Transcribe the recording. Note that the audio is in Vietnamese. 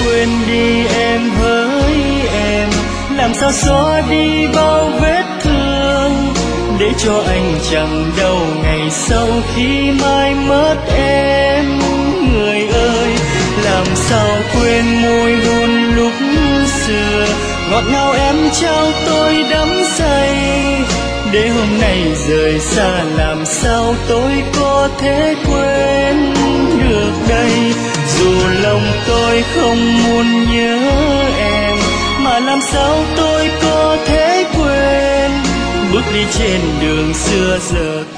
quên đi em hỡi em, làm sao xóa đi bao vết thương, để cho anh chẳng đau ngày sau khi mai mất em. Người ơi, làm sao quên môi hôn lúc xưa, ngọt ngào em trao tôi đắm say, để hôm nay rời xa làm sao tôi có thể quên được đây. Dù lòng tôi không muốn nhớ em, mà làm sao tôi có thể quên, bước đi trên đường xưa giờ